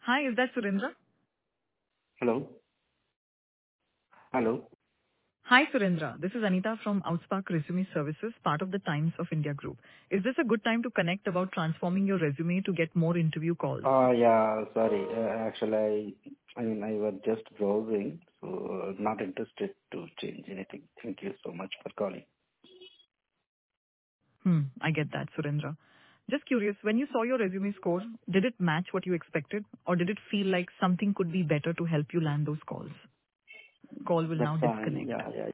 Hi, is that Surendra? Hello? Hello? Hi, Surendra. This is Anita from Outspark Resume Services, part of the Times of India Group. Is this a good time to connect about transforming your resume to get more interview calls? Yeah, sorry. Actually, I was just browsing, so not interested to change anything. Thank you so much for calling. I get that, Surendra. Just curious, when you saw your resume score, did it match what you expected, or did it feel like something could be better to help you land those calls? Call will That's now fine. disconnect. Yeah,